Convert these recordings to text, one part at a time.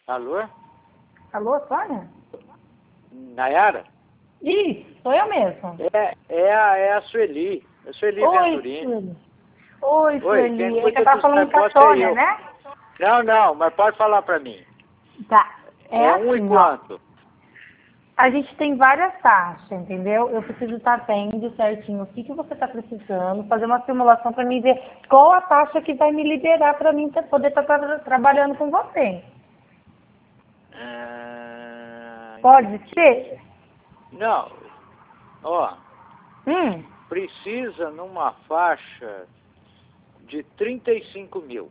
Alô? Alô, Sônia? Nayara? Isso, sou eu mesmo. É a Sueli. A Sueli Venturini. Sueli. Oi, Sueli. Quem É que cuida eu tava dos falando com a negócios é Sônia, eu. né? Não, mas pode falar pra mim. Tá. É Um assim, e ó. quanto? A gente tem várias taxas, entendeu? Eu preciso estar vendo certinho o que você está precisando, fazer uma simulação para mim ver qual a taxa que vai me liberar para mim poder estar trabalhando com você. Pode ser? Não. Ó, Hum, precisa numa faixa de 35 mil.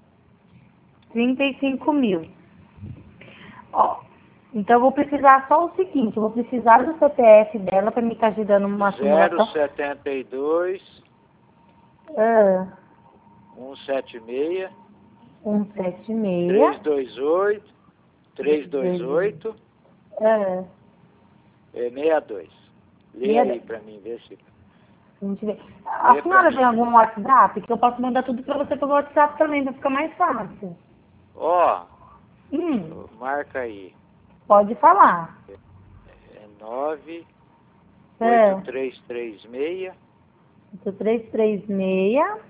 35 mil. Ó, então eu vou precisar só o seguinte, eu vou precisar do CPF dela para me estar ajudando uma simulação. 072 Ah, 176 176. 328 Ah, 62. Lê aí pra mim, vê se... a gente vê. A senhora tem algum WhatsApp que eu posso mandar tudo para você pelo WhatsApp também, vai ficar mais fácil. Ó, marca aí. Pode falar. É 9 É. 8336 8336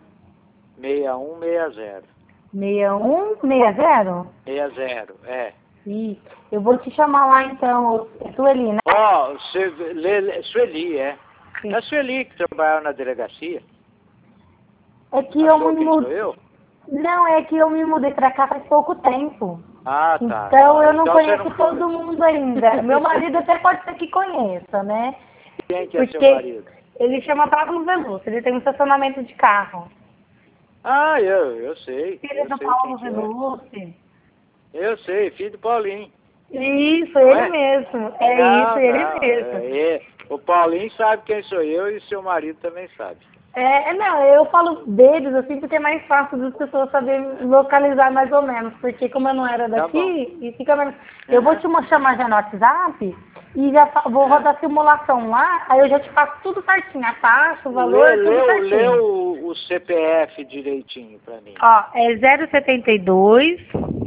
6160. 6160? 60, é. Ih, eu vou te chamar lá então, Sueli, né? Ó, Sueli, é. Sim. É a Sueli que trabalhava na delegacia. É que Achou eu me quem mudei. sou eu? Não, é que eu me mudei pra cá faz pouco tempo. Ah, tá. Então eu não Então você conheço não todo mundo ainda. Meu marido até pode ser que conheça, né? Quem que é seu Porque marido? ele chama Pablo Veloso, ele tem um estacionamento de carro. Ah, eu sei. Filho Eu do sei Paulo quem que é. Veloso. Eu sei, filho do Paulinho. Isso, Não ele é? mesmo. É isso, Não, ele não. mesmo. O Paulinho sabe quem sou eu e seu marido também sabe. Não, eu falo deles assim porque é mais fácil das pessoas saberem localizar mais ou menos, porque como eu não era Tá bom. daqui, e fica menos. Eu vou te chamar já no WhatsApp e já vou rodar a simulação lá, aí eu já te faço tudo certinho, a taxa, o valor, tudo certinho. Lê o CPF direitinho pra mim. Ó, é 072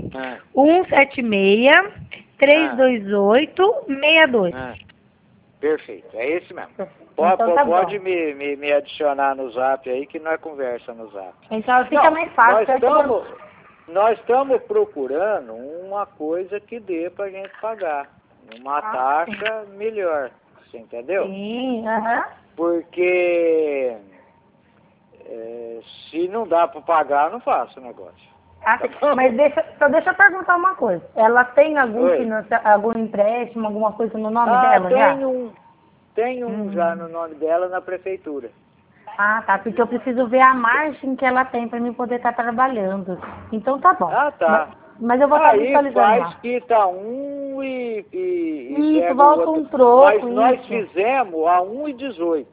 176 328 62. Perfeito, é esse mesmo. Então tá Pode bom. me adicionar no zap aí que nós conversa no zap. Então fica mais fácil. Nós estamos procurando uma coisa que dê pra gente pagar. Uma taxa melhor. Você entendeu? Sim, aham. Porque se não dá para pagar, eu não faço o negócio. Mas deixa eu perguntar uma coisa. Ela tem algum empréstimo, alguma coisa no nome dela já? Tem um já no nome dela na prefeitura. Ah, tá. Porque eu preciso ver a margem que ela tem para mim poder estar trabalhando. Então tá bom. Ah, tá. Mas eu vou estar visualizando lá. Faz quita um e Isso, pega volta o outro. um troco. Nós fizemos a 1,18.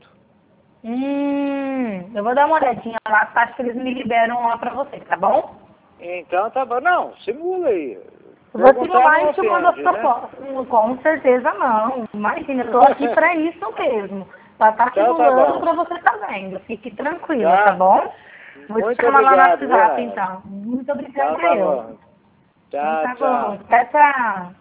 Eu vou dar uma olhadinha lá, tá? Acho que eles me liberam lá pra você, tá bom? Então tá bom. Não, simula aí. Eu vou simular e te mando as né? propostas. Com certeza não. Imagina, eu tô aqui pra isso mesmo. Pra estar simulando pra você tá vendo. Fique tranquila, tá bom? Vou te chamar lá no WhatsApp, então. Muito obrigada, eu. Tchau. Tá bom. Tchau, tchau.